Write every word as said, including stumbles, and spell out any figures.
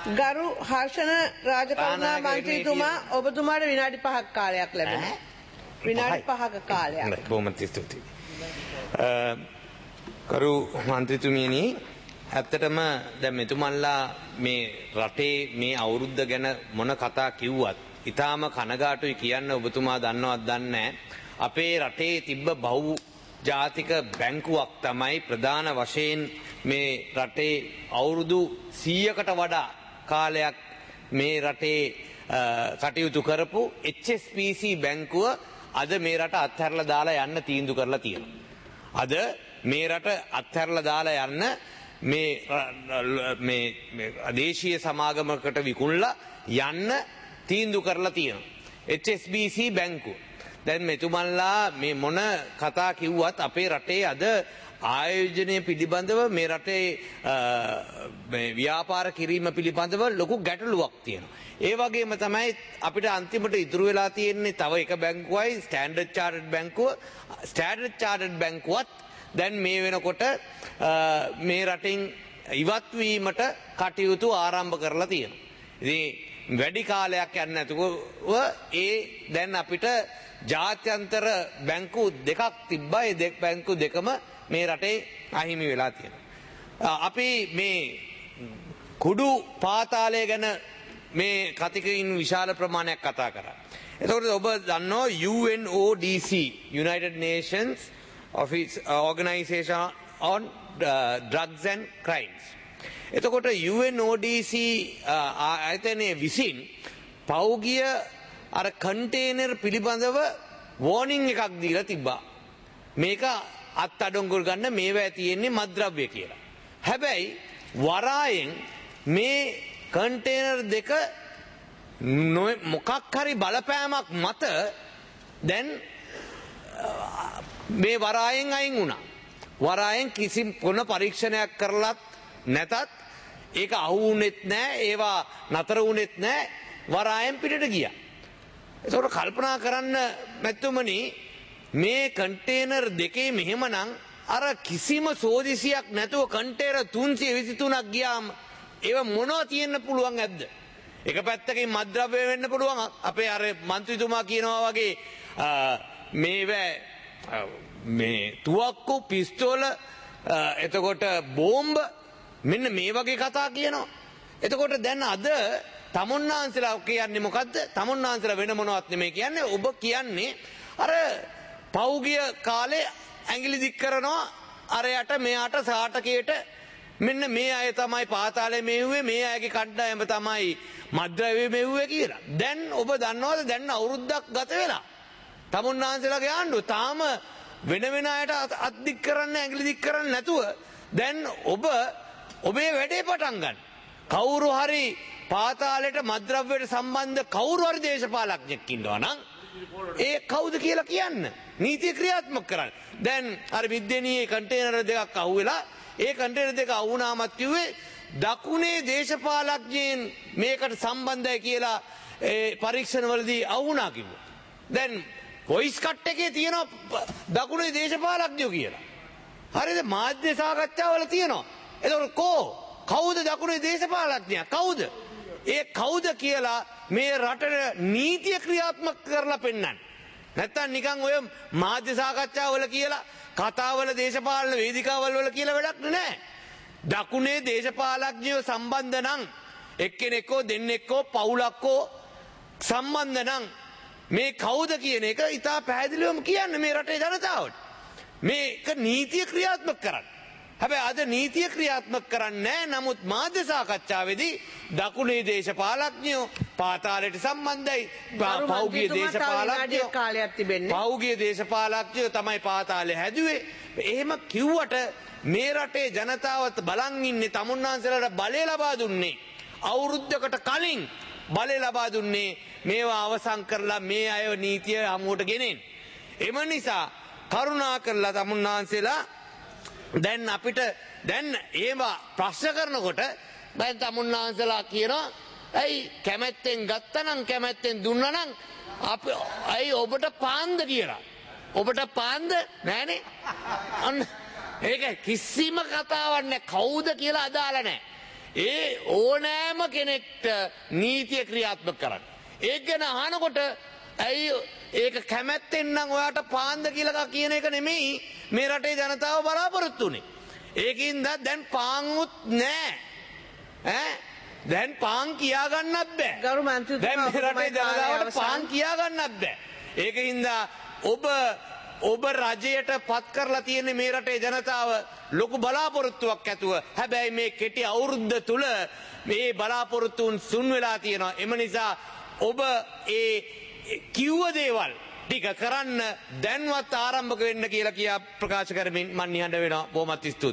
ගරු හර්ෂණ රාජකරුණා මන්ත්‍රීතුමා ඔබතුමාට විනාඩි පහක් කාලයක් ලැබෙනවා. විනාඩි පහක කාලයක්. බොහොම ස්තුතියි. කරු මන්ත්‍රීතුමියනි ඇත්තටම දැන් මෙතුමන්ලා මේ රටේ මේ අවුරුද්ද ගැන මොන කතා කිව්වත් ඊටාම කනගාටුයි කියන්න ඔබතුමා දන්නවත් දන්නේ අපේ රටේ තිබ්බ බහු ජාතික බැංකුවක් තමයි ප්‍රධාන වශයෙන් මේ රටේ අවුරුදු සීයකට වඩා කාලයක් මේ රටේ කටයුතු කරපු H S B C බැංකුව අද මේ රට අත්හැරලා දාලා යන්න තීන්දුව කරලා තියෙනවා. අද මේ රට අත්හැරලා දාලා යන්න මේ මේ දේශීය සමාගමකට විකුණලා යන්න තීන්දුව කරලා තියෙනවා. H S B C බැංකුව. දැන් මෙතුමන්ලා මේ මොන කතා කිව්වත් අපේ රටේ අද ආයෝජනය පිළිබඳව මේ රටේ ව්‍යාපාර කිරීම පිළිබඳව ලොකු ගැටලුවක් තියෙනවා. ඒ වගේම තමයි අපිට අන්තිමට ඉතුරු වෙලා තියෙන්නේ තව එක බැංකුවයි ස්ටෑන්ඩඩ් චාර්ටර්ඩ් බැංකුව. ස්ටෑන්ඩඩ් චාර්ටර්ඩ් බැංකුවත් දැන් මේ වෙනකොට මේ රටින් ඉවත් වීමට කටයුතු ආරම්භ කරලා තියෙනවා. ඉතින් වැඩි කාලයක් යන්නේ නැතුව ඒ දැන් අපිට ජාත්‍යන්තර බැංකු දෙකක් තිබ්බා. ඒ දෙක බැංකු දෙකම මේ රටේ අහිමි වෙලා තියෙනවා. අපි මේ කුඩු පාතාලය ගැන මේ කතිකයින් විශාල ප්‍රමාණයක් කතා කරා. එතකොට ඔබ දන්නවා U N O D C United Nations Office Organization on Drugs and Crimes. එතකොට U N O D C ආයතනයේ විසින් පෞගිය අර කන්ටේනර් පිළිබඳව වෝනින් එකක් දීලා තිබ්බා. මේක අත්අඩංගුවට ගන්න මේවා තියෙන්නේ මත්ද්‍රව්‍ය කියලා. හැබැයි වරායෙන් මේ කන්ටේනර් දෙක මොකක් හරි බලපෑමක් මත දැන් මේ වරායෙන් අයින් වුණා. වරායෙන් කිසි මොන පරීක්ෂණයක් කරලත් නැතත් ඒක අහු වුණෙත් නැහැ. ඒවා නතර වුණෙත් නැහැ. වරායෙන් පිටට ගියා. ඒකට කල්පනා කරන්න මැතිතුමනි මේ කන්ටේනර් දෙකේ මෙහෙමනම් අර කිසිම සෝදිසියක් නැතුව කන්ටේනර් තුන්සිය විසිතුනක් ගියාම ඒව මොනවා තියෙන්න පුළුවන් ඇද්ද? එක පැත්තකින් මත්ද්‍රව්‍ය වෙන්න පුළුවන්. අපේ අර മന്ത്രിතුමා කියනවා වගේ මේව මේ තුවක්කු පිස්තෝල එතකොට බෝම්බ මෙන්න මේ වගේ කතා කියනවා. එතකොට දැන් අද තමුන්නාන්සලා කියන්නේ මොකද්ද? තමුන්නාන්සලා වෙන මොනවත් නෙමෙයි කියන්නේ. ඔබ කියන්නේ අර පෞගිය කාලේ ඇඟිලි දික් කරනවා අරයට මෙයාට සාටකයට මෙන්න මේ අය තමයි පාතාලේ මෙව්වේ මේ අයගේ කණ්ඩායම තමයි මද්ද්‍රව්‍ය මෙව්වේ කියලා. දැන් ඔබ දන්නවද දැන් අවුරුද්දක් ගත වෙලා තමුන්නාන්සලාගේ ආණ්ඩුව තාම වෙන වෙන අයට අත් දික් කරන්න ඇඟිලි දික් කරන්න නැතුව දැන් ඔබ ඔබේ වැඩේ පටන් ගන්න. කවුරු හරි පාතාලයට මද්ද්‍රව්‍යයට සම්බන්ධ කවුරු හරි දේශපාලඥයෙක් ඉන්නවා නම් ඒ කවුද කියලා කියන්න. නීතිය ක්‍රියාත්මක කරන්න. දැන් අර විද්‍යානීය කන්ටේනර් දෙකක් අහුවෙලා ඒ කන්ටේනර් දෙක අහුණාමත් කිව්වේ දකුණේ දේශපාලඥයින් මේකට සම්බන්ධයි කියලා ඒ පරීක්ෂණවලදී අහුණා කිව්වා. දැන් වොයිස් කට් එකේ තියෙනවා දකුණේ දේශපාලඥයෝ කියලා. හරිද? මාධ්‍ය සාකච්ඡාවල තියෙනවා. එතකොට කෝ කවුද දකුණේ දේශපාලඥයා? කවුද? ඒ කවුද කියලා මේ රටේ නීතිය ක්‍රියාත්මක කරලා පෙන්නන්න. නැත්තම් නිකන් ඔය මාධ්‍ය සාකච්ඡාවල කියලා කතාවල දේශපාලන වේදිකාවල් වල කියලා වැඩක් නෑ. දකුණේ දේශපාලඥයෝ සම්බන්ධ නම් එක්කෙනෙක්කෝ දෙන්නෙක්කෝ පවුලක්කෝ සම්බන්ධ නම් මේ කවුද කියන එක ඉතා පැහැදිලිවම කියන්න මේ රටේ ජනතාවට. මේක නීතිය ක්‍රියාත්මක කරන්න. හැබැයි අද නීතිය ක්‍රියාත්මක කරන්නේ නැහැ. නමුත් මාධ්‍ය සාකච්ඡාවේදී දකුණේ දේශපාලඥයෝ පාතාලයට සම්බන්ධයි. පෞගිය දේශපාලඥයෝ කාලයක් තිබෙන්නේ. පෞගිය දේශපාලඥයෝ තමයි පාතාලේ හැදුවේ. එහෙම කිව්වට මේ රටේ ජනතාවත් බලන් ඉන්නේ තමුන්නාන්සලාට බලය ලබා දුන්නේ අවුරුද්දකට කලින් බලය ලබා දුන්නේ මේවා අවසන් කරලා මේ අය නීතිය හමුවට ගෙනෙන්න. එම නිසා කරුණා කරලා තමුන්නාන්සලා දැන් අපිට දැන් ඒවා ප්‍රශ්න කරනකොට දැන් තමුන්නාන්සලා කියනවා ඇයි කැමැත්තෙන් ගත්තනම් කැමැත්තෙන් දුන්නනම් අපි ඇයි ඔබට පාන්ද කියලා. ඔබට පාන්ද නෑනේ. අන්න ඒක කිසිම කතාවක් නෑ. කවුද කියලා අදාළ නෑ. ඒ ඕනෑම කෙනෙක්ට නීතිය ක්‍රියාත්මක කරන්න. ඒක ගැන අහනකොට ඇයි ඒක කැමැත්තෙන් නම් ඔයාට පාන්ද කියලා කියන එක නෙමෙයි මේ රටේ ජනතාව බලාපොරොත්තු වෙන්නේ. ඒකින්ද දැන් පාන්ුත් නෑ. ඈ දැන් පාන් කියා ගන්නත් බෑ. ගරු මන්ත්‍රීතුමා දැන් මේ රටේ ජනතාවට පාන් කියා ගන්නත් බෑ. ඒකින්ද ඔබ ඔබ රජයට පත් කරලා තියෙන මේ රටේ ජනතාව ලොකු බලාපොරොත්තුවක් ඇතුව. හැබැයි මේ කෙටි අවුරුද්ද තුල මේ බලාපොරොත්තුන් සුන් වෙලා තියෙනවා. එම නිසා ඔබ ඒ කිව්ව දේවල් ටික කරන්න දැන්වත් ආරම්භක වෙන්න කියලා කියා ප්‍රකාශ කරමින් මන් නිහඬ වෙනවා. බොහොමත් ස්තුතියි.